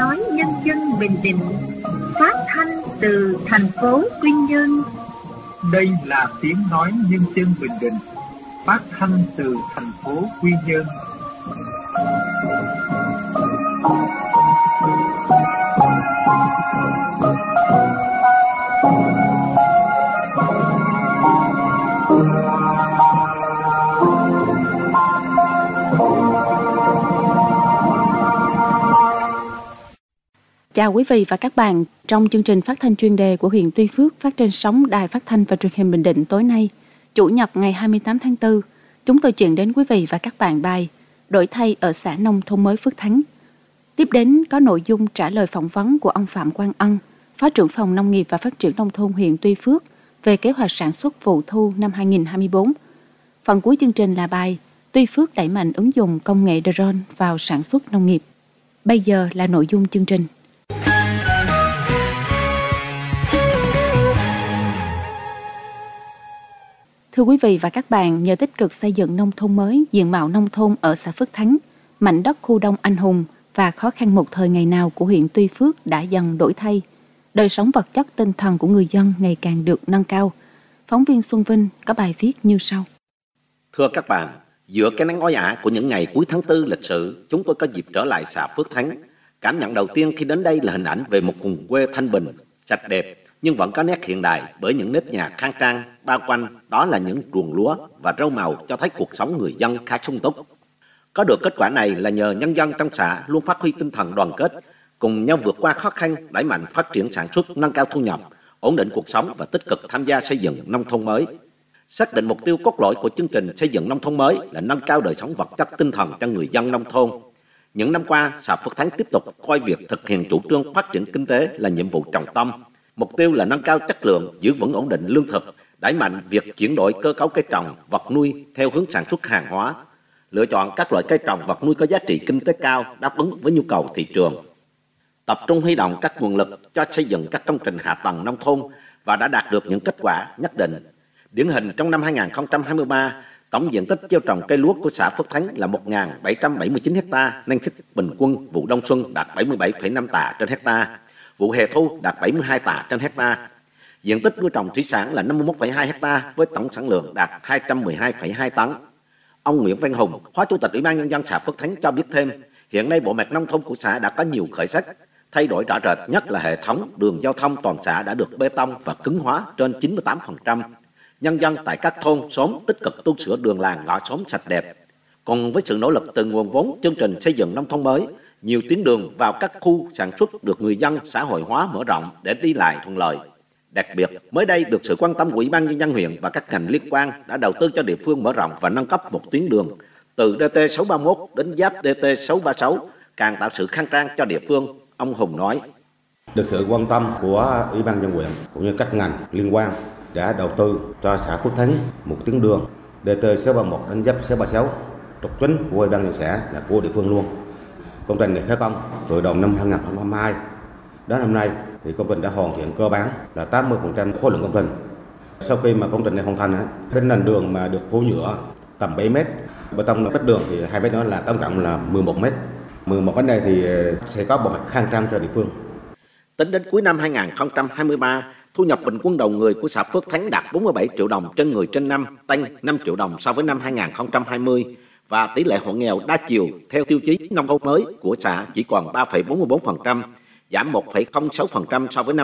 nói nhân dân Bình Định, phát thanh từ thành phố Quy Nhơn. Đây là tiếng nói nhân dân Bình Định, phát thanh từ thành phố Quy Nhơn. Chào quý vị và các bạn. Trong chương trình phát thanh chuyên đề của huyện Tuy Phước phát trên sóng Đài Phát thanh và Truyền hình Bình Định tối nay, Chủ nhật ngày 28 tháng 4, chúng tôi chuyển đến quý vị và các bạn bài Đổi thay ở xã nông thôn mới Phước Thắng. Tiếp đến có nội dung trả lời phỏng vấn của ông Phạm Quang Ân, Phó trưởng phòng Nông nghiệp và Phát triển Nông thôn huyện Tuy Phước về kế hoạch sản xuất vụ thu năm 2024. Phần cuối chương trình là bài Tuy Phước đẩy mạnh ứng dụng công nghệ drone vào sản xuất nông nghiệp. Bây giờ là nội dung chương trình. Thưa quý vị và các bạn, nhờ tích cực xây dựng nông thôn mới, diện mạo nông thôn ở xã Phước Thắng, mảnh đất khu đông anh hùng và khó khăn một thời ngày nào của huyện Tuy Phước đã dần đổi thay. Đời sống vật chất tinh thần của người dân ngày càng được nâng cao. Phóng viên Xuân Vinh có bài viết như sau. Thưa các bạn, giữa cái nắng oi ả của những ngày cuối tháng 4 lịch sử, chúng tôi có dịp trở lại xã Phước Thắng. Cảm nhận đầu tiên khi đến đây là hình ảnh về một vùng quê thanh bình, sạch đẹp, nhưng vẫn có nét hiện đại bởi những nếp nhà khang trang, bao quanh đó là những ruộng lúa và rau màu cho thấy cuộc sống người dân khá sung túc. Có được kết quả này là nhờ nhân dân trong xã luôn phát huy tinh thần đoàn kết, cùng nhau vượt qua khó khăn, đẩy mạnh phát triển sản xuất, nâng cao thu nhập, ổn định cuộc sống và tích cực tham gia xây dựng nông thôn mới. Xác định mục tiêu cốt lõi của chương trình xây dựng nông thôn mới là nâng cao đời sống vật chất tinh thần cho người dân nông thôn. Những năm qua, xã Phước Thắng tiếp tục coi việc thực hiện chủ trương phát triển kinh tế là nhiệm vụ trọng tâm. Mục tiêu là nâng cao chất lượng, giữ vững ổn định lương thực, đẩy mạnh việc chuyển đổi cơ cấu cây trồng, vật nuôi theo hướng sản xuất hàng hóa, lựa chọn các loại cây trồng, vật nuôi có giá trị kinh tế cao, đáp ứng với nhu cầu thị trường. Tập trung huy động các nguồn lực cho xây dựng các công trình hạ tầng nông thôn và đã đạt được những kết quả nhất định. Điển hình trong năm 2023, tổng diện tích gieo trồng cây lúa của xã Phước Thắng là 1.779 ha, năng suất bình quân vụ đông xuân đạt 77,5 tạ trên hecta, vụ hè thu đạt 72 tạ trên hecta. Diện tích nuôi trồng thủy sản là 51,2 ha với tổng sản lượng đạt 212,2 tấn. Ông Nguyễn Văn Hùng, Phó Chủ tịch Ủy ban Nhân dân xã Phước Thắng cho biết thêm, hiện nay bộ mặt nông thôn của xã đã có nhiều khởi sắc, thay đổi rõ rệt, nhất là hệ thống đường giao thông toàn xã đã được bê tông và cứng hóa trên 98%. Nhân dân tại các thôn, xóm tích cực tu sửa đường làng ngõ xóm sạch đẹp. Cùng với sự nỗ lực từ nguồn vốn chương trình xây dựng nông thôn mới, nhiều tuyến đường vào các khu sản xuất được người dân xã hội hóa mở rộng để đi lại thuận lợi. Đặc biệt, mới đây được sự quan tâm của Ủy ban Nhân dân huyện và các ngành liên quan đã đầu tư cho địa phương mở rộng và nâng cấp một tuyến đường từ DT631 đến giáp DT636, càng tạo sự khang trang cho địa phương, ông Hùng nói. Được sự quan tâm của Ủy ban Nhân dân huyện cũng như các ngành liên quan đã đầu tư cho xã Phước Thắng một tuyến đường DT631 đến giáp 636, trục chính của Ủy ban nhân xã là của địa phương luôn. Công trình này khởi công từ đầu năm 2022 đến năm nay thì công trình đã hoàn thiện cơ bản là 80% khối lượng công trình. Sau khi mà công trình này hoàn thành, trên nền đường mà được phủ nhựa tầm 7 mét, bê tông vách đường thì 2 mét nữa là tổng cộng là 11 mét. 11 mét này thì sẽ có bộ mặt khang trang cho địa phương. Tính đến cuối năm 2023, thu nhập bình quân đầu người của xã Phước Thắng đạt 47 triệu đồng trên người trên năm, tăng 5 triệu đồng so với năm 2020. Và tỷ lệ hộ nghèo đa chiều theo tiêu chí nông thôn mới của xã chỉ còn 3,44%, giảm 1,06% so với năm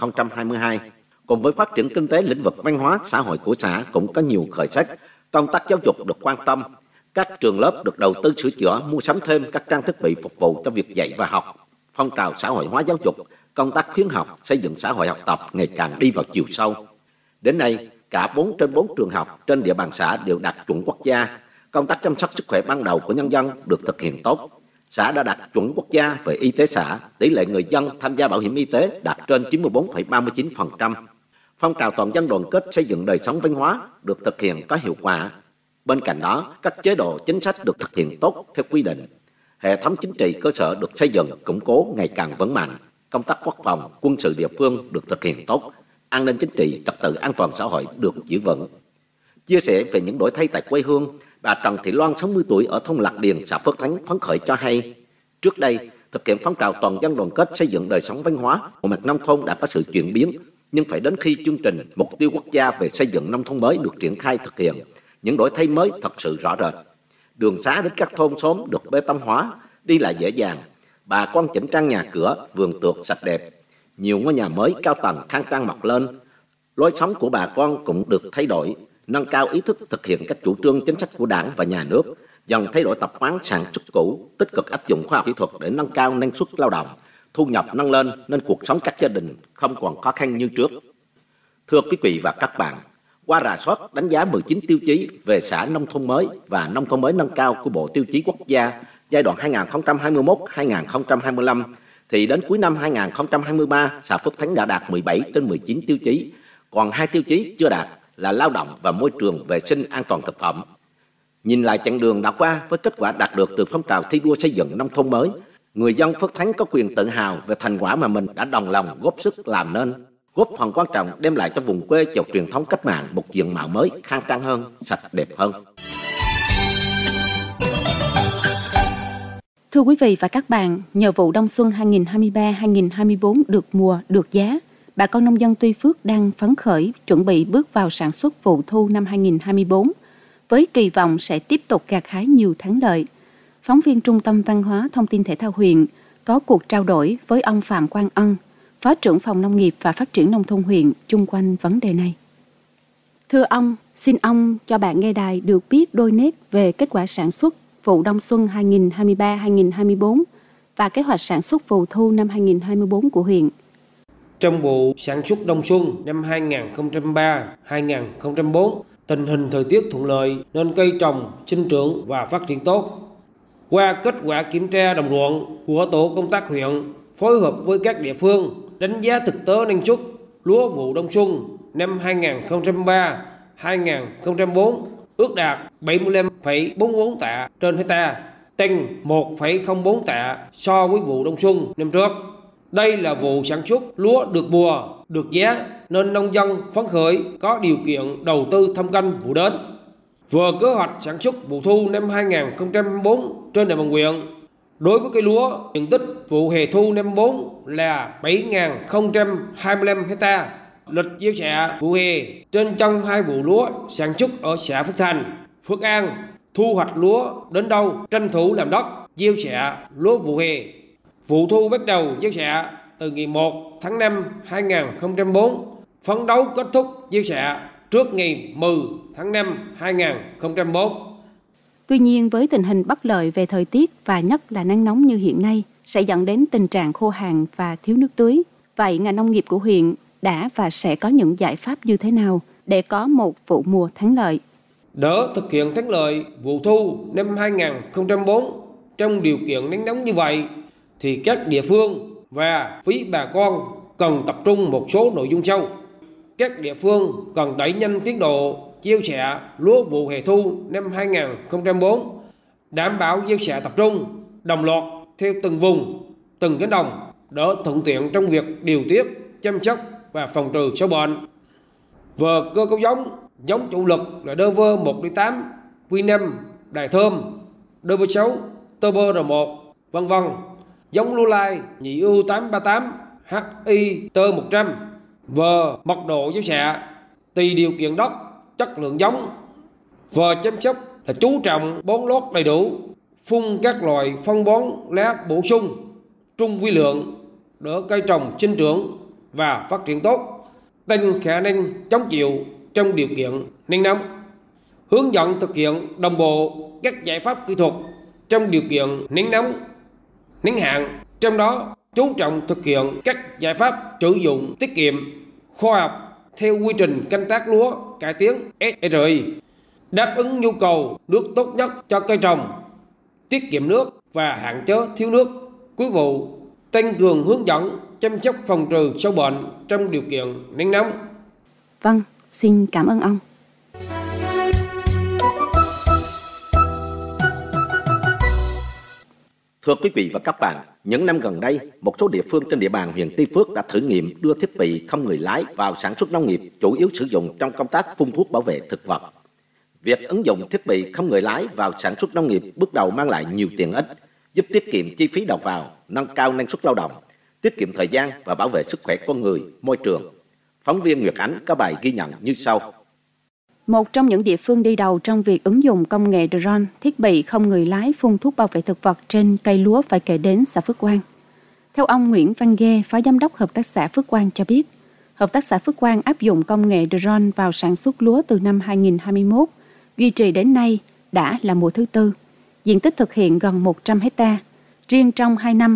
2022. Cùng với phát triển kinh tế, lĩnh vực văn hóa xã hội của xã cũng có nhiều khởi sắc. Công tác giáo dục được quan tâm, các trường lớp được đầu tư sửa chữa, mua sắm thêm các trang thiết bị phục vụ cho việc dạy và học. Phong trào xã hội hóa giáo dục, công tác khuyến học, xây dựng xã hội học tập ngày càng đi vào chiều sâu. Đến nay, cả 4 trên 4 trường học trên địa bàn xã đều đạt chuẩn quốc gia. Công tác chăm sóc sức khỏe ban đầu của nhân dân được thực hiện tốt. Xã đã đạt chuẩn quốc gia về y tế xã, tỷ lệ người dân tham gia bảo hiểm y tế đạt trên 94,39%. Phong trào toàn dân đoàn kết xây dựng đời sống văn hóa được thực hiện có hiệu quả. Bên cạnh đó, các chế độ chính sách được thực hiện tốt theo quy định. Hệ thống chính trị cơ sở được xây dựng, củng cố ngày càng vững mạnh. Công tác quốc phòng, quân sự địa phương được thực hiện tốt. An ninh chính trị, trật tự an toàn xã hội được giữ vững. Chia sẻ về những đổi thay tại quê hương, bà Trần Thị Loan 60 tuổi ở thôn Lạc Điền, xã Phước Thắng phấn khởi cho hay, trước đây thực hiện phong trào toàn dân đoàn kết xây dựng đời sống văn hóa, bộ mặt nông thôn đã có sự chuyển biến, nhưng phải đến khi chương trình mục tiêu quốc gia về xây dựng nông thôn mới được triển khai thực hiện, những đổi thay mới thật sự rõ rệt. Đường xá đến các thôn xóm được bê tông hóa, đi lại dễ dàng, bà con chỉnh trang nhà cửa, vườn tược sạch đẹp, nhiều ngôi nhà mới cao tầng khang trang mọc lên. Lối sống của bà con cũng được thay đổi, nâng cao ý thức thực hiện các chủ trương chính sách của Đảng và nhà nước, dần thay đổi tập quán sản xuất cũ, tích cực áp dụng khoa học kỹ thuật để nâng cao năng suất lao động, thu nhập nâng lên nên cuộc sống các gia đình không còn khó khăn như trước. Thưa quý vị và các bạn, qua rà soát đánh giá 19 tiêu chí về xã nông thôn mới và nông thôn mới nâng cao của Bộ Tiêu chí Quốc gia giai đoạn 2021-2025, thì đến cuối năm 2023, xã Phước Thắng đã đạt 17 trên 19 tiêu chí, còn 2 tiêu chí chưa đạt là lao động và môi trường vệ sinh an toàn thực phẩm. Nhìn lại chặng đường đã qua với kết quả đạt được từ phong trào thi đua xây dựng nông thôn mới, người dân Phước Thắng có quyền tự hào về thành quả mà mình đã đồng lòng góp sức làm nên, góp phần quan trọng đem lại cho vùng quê giàu truyền thống cách mạng một diện mạo mới, khang trang hơn, sạch đẹp hơn. Thưa quý vị và các bạn, nhờ vụ đông xuân 2023-2024 được mùa, được giá, bà con nông dân Tuy Phước đang phấn khởi chuẩn bị bước vào sản xuất vụ thu năm 2024, với kỳ vọng sẽ tiếp tục gặt hái nhiều thắng lợi. Phóng viên Trung tâm Văn hóa Thông tin Thể thao huyện có cuộc trao đổi với ông Phạm Quang Ân, Phó trưởng phòng Nông nghiệp và Phát triển Nông thôn huyện chung quanh vấn đề này. Thưa ông, xin ông cho bạn nghe đài được biết đôi nét về kết quả sản xuất vụ đông xuân 2023-2024 và kế hoạch sản xuất vụ thu năm 2024 của huyện. Trong vụ sản xuất đông xuân năm 2003-2004, tình hình thời tiết thuận lợi nên cây trồng sinh trưởng và phát triển tốt. Qua kết quả kiểm tra đồng ruộng của tổ công tác huyện phối hợp với các địa phương đánh giá thực tế năng suất lúa vụ đông xuân năm 2003-2004 ước đạt 75,44 tạ trên hectare, tăng 1,04 tạ so với vụ đông xuân năm trước. Đây là vụ sản xuất lúa được mùa, được giá nên nông dân phấn khởi có điều kiện đầu tư thâm canh vụ đến. Vừa kế hoạch sản xuất vụ thu năm 2024 trên địa bàn huyện, đối với cây lúa, diện tích vụ hè thu năm 4 là 7.025 hectare. Lịch gieo xạ vụ hè trên trong 2 vụ lúa sản xuất ở xã Phước Thành, Phước An, thu hoạch lúa đến đâu tranh thủ làm đất gieo xạ lúa vụ hè. Vụ thu bắt đầu gieo xạ từ ngày 1 tháng 5 2004, phấn đấu kết thúc gieo xạ trước ngày 10 tháng 5 2004. Tuy nhiên, với tình hình bất lợi về thời tiết và nhất là nắng nóng như hiện nay sẽ dẫn đến tình trạng khô hạn và thiếu nước tưới. Vậy ngành nông nghiệp của huyện đã và sẽ có những giải pháp như thế nào để có một vụ mùa thắng lợi? Để thực hiện thắng lợi vụ thu năm 2004 trong điều kiện nắng nóng như vậy, thì các địa phương và phía bà con cần tập trung một số nội dung sau. Các địa phương cần đẩy nhanh tiến độ gieo xạ lúa vụ hè thu năm 2004, đảm bảo gieo xạ tập trung, đồng loạt theo từng vùng, từng cánh đồng để thuận tiện trong việc điều tiết, chăm sóc và phòng trừ sâu bệnh. Về cơ cấu giống chủ lực là DV1D8, V5, Đài Thơm, DV6, Turbo R1, v.v. Giống lúa lai nhị U838, HIT100. Về mật độ gieo xạ tùy điều kiện đất, chất lượng giống. Về chăm sóc là chú trọng bón lót đầy đủ, phun các loại phân bón lá bổ sung trung vi lượng để cây trồng sinh trưởng và phát triển tốt, tăng khả năng chống chịu trong điều kiện nắng nóng. Hướng dẫn thực hiện đồng bộ các giải pháp kỹ thuật trong điều kiện nắng nóng, nắng hạn, trong đó chú trọng thực hiện các giải pháp sử dụng tiết kiệm, khoa học theo quy trình canh tác lúa cải tiến SRI, đáp ứng nhu cầu nước tốt nhất cho cây trồng, tiết kiệm nước và hạn chế thiếu nước cuối vụ, tăng cường hướng dẫn chăm sóc phòng trừ sâu bệnh trong điều kiện nắng nóng. Vâng, xin cảm ơn ông. Thưa quý vị và các bạn, những năm gần đây, một số địa phương trên địa bàn huyện Tuy Phước đã thử nghiệm đưa thiết bị không người lái vào sản xuất nông nghiệp, chủ yếu sử dụng trong công tác phun thuốc bảo vệ thực vật. Việc ứng dụng thiết bị không người lái vào sản xuất nông nghiệp bước đầu mang lại nhiều tiện ích, giúp tiết kiệm chi phí đầu vào, nâng cao năng suất lao động, tiết kiệm thời gian và bảo vệ sức khỏe con người, môi trường. Phóng viên Nguyệt Ánh có bài ghi nhận như sau. Một trong những địa phương đi đầu trong việc ứng dụng công nghệ drone, thiết bị không người lái phun thuốc bảo vệ thực vật trên cây lúa phải kể đến xã Phước Quang. Theo ông Nguyễn Văn Ghê, Phó Giám đốc Hợp tác xã Phước Quang cho biết, Hợp tác xã Phước Quang áp dụng công nghệ drone vào sản xuất lúa từ năm 2021, duy trì đến nay đã là mùa thứ tư. Diện tích thực hiện gần 100 hectare. Riêng trong 2 năm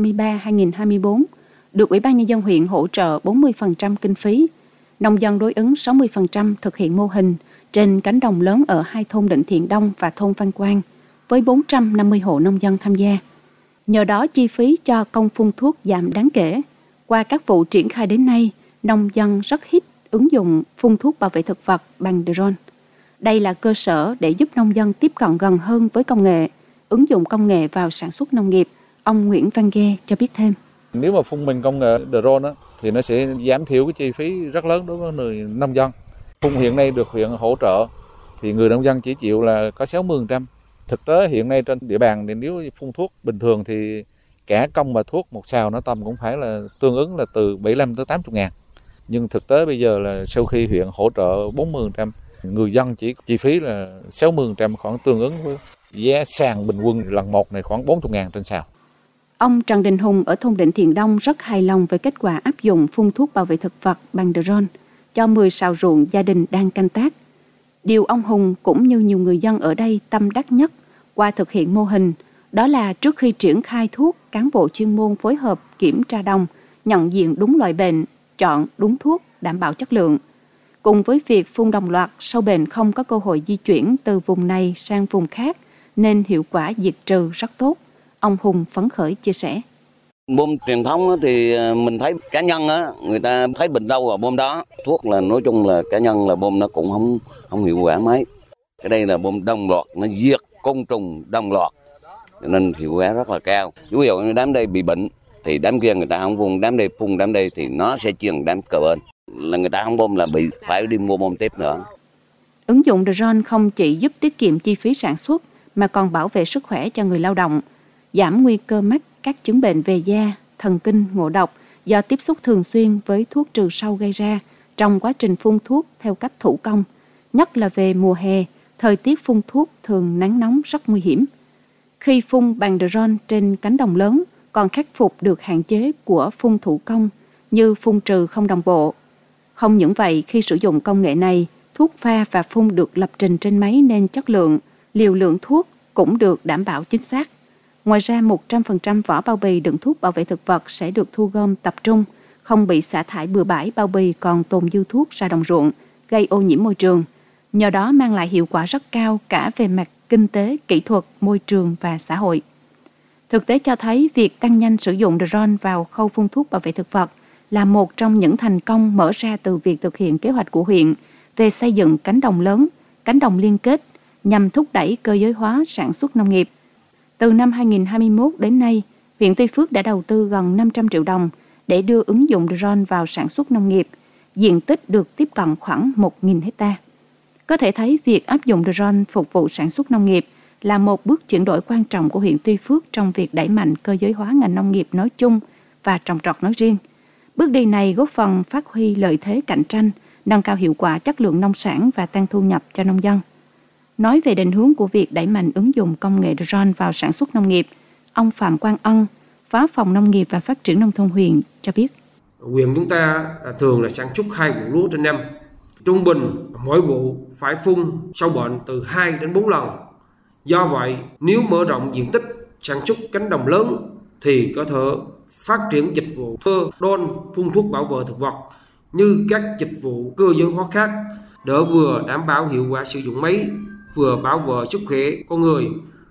2023-2024, được Ủy ban Nhân dân huyện hỗ trợ 40% kinh phí. Nông dân đối ứng 60% thực hiện mô hình trên cánh đồng lớn ở 2 thôn Định Thiện Đông và thôn Văn Quang, với 450 hộ nông dân tham gia. Nhờ đó, chi phí cho công phun thuốc giảm đáng kể. Qua các vụ triển khai đến nay, nông dân rất thích ứng dụng phun thuốc bảo vệ thực vật bằng drone. Đây là cơ sở để giúp nông dân tiếp cận gần hơn với công nghệ, ứng dụng công nghệ vào sản xuất nông nghiệp. Ông Nguyễn Văn Ghê cho biết thêm. Nếu mà phun mình công nghệ drone thì nó sẽ giảm thiểu cái chi phí rất lớn đối với người nông dân. Phun hiện nay được huyện hỗ trợ thì người nông dân chỉ chịu là có 60%. Thực tế hiện nay trên địa bàn thì nếu phun thuốc bình thường thì cả công và thuốc một sào nó tầm cũng phải là tương ứng là từ 75 tới 80 ngàn. Nhưng thực tế bây giờ là sau khi huyện hỗ trợ 40%, người dân chỉ chi phí là 60%, khoảng tương ứng với giá sàn bình quân lần một này khoảng 40 ngàn trên sào. Ông Trần Đình Hùng ở thôn Định Thiện Đông rất hài lòng với kết quả áp dụng phun thuốc bảo vệ thực vật bằng drone cho 10 sào ruộng gia đình đang canh tác. Điều ông Hùng cũng như nhiều người dân ở đây tâm đắc nhất qua thực hiện mô hình, đó là trước khi triển khai thuốc, cán bộ chuyên môn phối hợp kiểm tra đồng, nhận diện đúng loại bệnh, chọn đúng thuốc, đảm bảo chất lượng. Cùng với việc phun đồng loạt, sâu bệnh không có cơ hội di chuyển từ vùng này sang vùng khác, nên hiệu quả diệt trừ rất tốt. Ông Hùng phấn khởi chia sẻ. Bom truyền thống thì mình thấy cá nhân người ta thấy bệnh đâu vào bom đó. Thuốc là nói chung là cá nhân là bom nó cũng không hiệu quả mấy. Cái đây là bom đồng loạt, nó diệt côn trùng đồng loạt, nên hiệu quả rất là cao. Ví dụ như đám đây bị bệnh thì đám kia người ta không phun, đám đây phun đám đây thì nó sẽ truyền đám cờ bên. Là người ta không bom là bị phải đi mua bom tiếp nữa. Ứng dụng drone không chỉ giúp tiết kiệm chi phí sản xuất mà còn bảo vệ sức khỏe cho người lao động, giảm nguy cơ mắc các chứng bệnh về da, thần kinh, ngộ độc do tiếp xúc thường xuyên với thuốc trừ sâu gây ra trong quá trình phun thuốc theo cách thủ công, nhất là về mùa hè, thời tiết phun thuốc thường nắng nóng rất nguy hiểm. Khi phun bằng drone trên cánh đồng lớn còn khắc phục được hạn chế của phun thủ công như phun trừ không đồng bộ. Không những vậy, khi sử dụng công nghệ này, thuốc pha và phun được lập trình trên máy nên chất lượng, liều lượng thuốc cũng được đảm bảo chính xác. Ngoài ra, 100% vỏ bao bì đựng thuốc bảo vệ thực vật sẽ được thu gom tập trung, không bị xả thải bừa bãi bao bì còn tồn dư thuốc ra đồng ruộng, gây ô nhiễm môi trường. Nhờ đó mang lại hiệu quả rất cao cả về mặt kinh tế, kỹ thuật, môi trường và xã hội. Thực tế cho thấy việc tăng nhanh sử dụng drone vào khâu phun thuốc bảo vệ thực vật là một trong những thành công mở ra từ việc thực hiện kế hoạch của huyện về xây dựng cánh đồng lớn, cánh đồng liên kết nhằm thúc đẩy cơ giới hóa sản xuất nông nghiệp. Từ năm 2021 đến nay, huyện Tuy Phước đã đầu tư gần 500 triệu đồng để đưa ứng dụng drone vào sản xuất nông nghiệp. Diện tích được tiếp cận khoảng 1.000 hectare. Có thể thấy việc áp dụng drone phục vụ sản xuất nông nghiệp là một bước chuyển đổi quan trọng của huyện Tuy Phước trong việc đẩy mạnh cơ giới hóa ngành nông nghiệp nói chung và trồng trọt nói riêng. Bước đi này góp phần phát huy lợi thế cạnh tranh, nâng cao hiệu quả chất lượng nông sản và tăng thu nhập cho nông dân. Nói về định hướng của việc đẩy mạnh ứng dụng công nghệ drone vào sản xuất nông nghiệp, ông Phạm Quang Ân, Phó phòng Nông nghiệp và Phát triển Nông thôn huyện cho biết. Huyện chúng ta thường là sản xuất 2 vụ lúa trên năm. Trung bình mỗi vụ phải phun sâu bệnh từ 2 đến 4 lần. Do vậy, nếu mở rộng diện tích sản xuất cánh đồng lớn thì có thể phát triển dịch vụ thuê drone phun thuốc bảo vệ thực vật như các dịch vụ cơ giới hóa khác để vừa đảm bảo hiệu quả sử dụng máy, vừa bảo vệ sức khỏe con người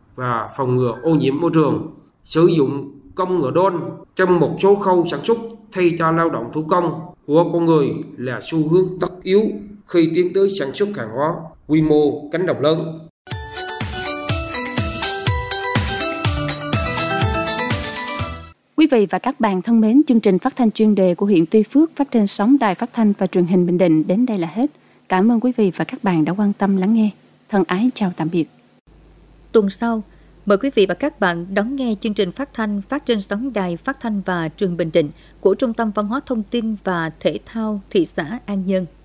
và phòng ngừa ô nhiễm môi trường. Sử dụng công nghệ drone trong một số khâu sản xuất thay cho lao động thủ công của con người là xu hướng tất yếu khi tiến tới sản xuất hàng hóa quy mô cánh đồng lớn. Quý vị và các bạn thân mến, chương trình phát thanh chuyên đề của huyện Tuy Phước phát trên sóng Đài Phát thanh và Truyền hình Bình Định đến đây là hết. Cảm ơn quý vị và các bạn đã quan tâm lắng nghe. Thân ái chào tạm biệt. Tuần sau, Mời quý vị và các bạn đón nghe chương trình phát thanh phát trên sóng Đài Phát thanh và Truyền hình Bình Định của Trung tâm Văn hóa Thông tin và Thể thao thị xã An Nhơn.